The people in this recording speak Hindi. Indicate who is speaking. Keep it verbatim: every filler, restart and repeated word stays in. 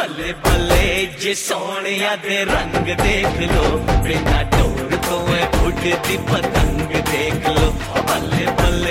Speaker 1: बल्ले बल्ले जे सोनिया दे रंग देख लो, बिना डोर तो उड़ती पतंग देख लो। बल्ले बल्ले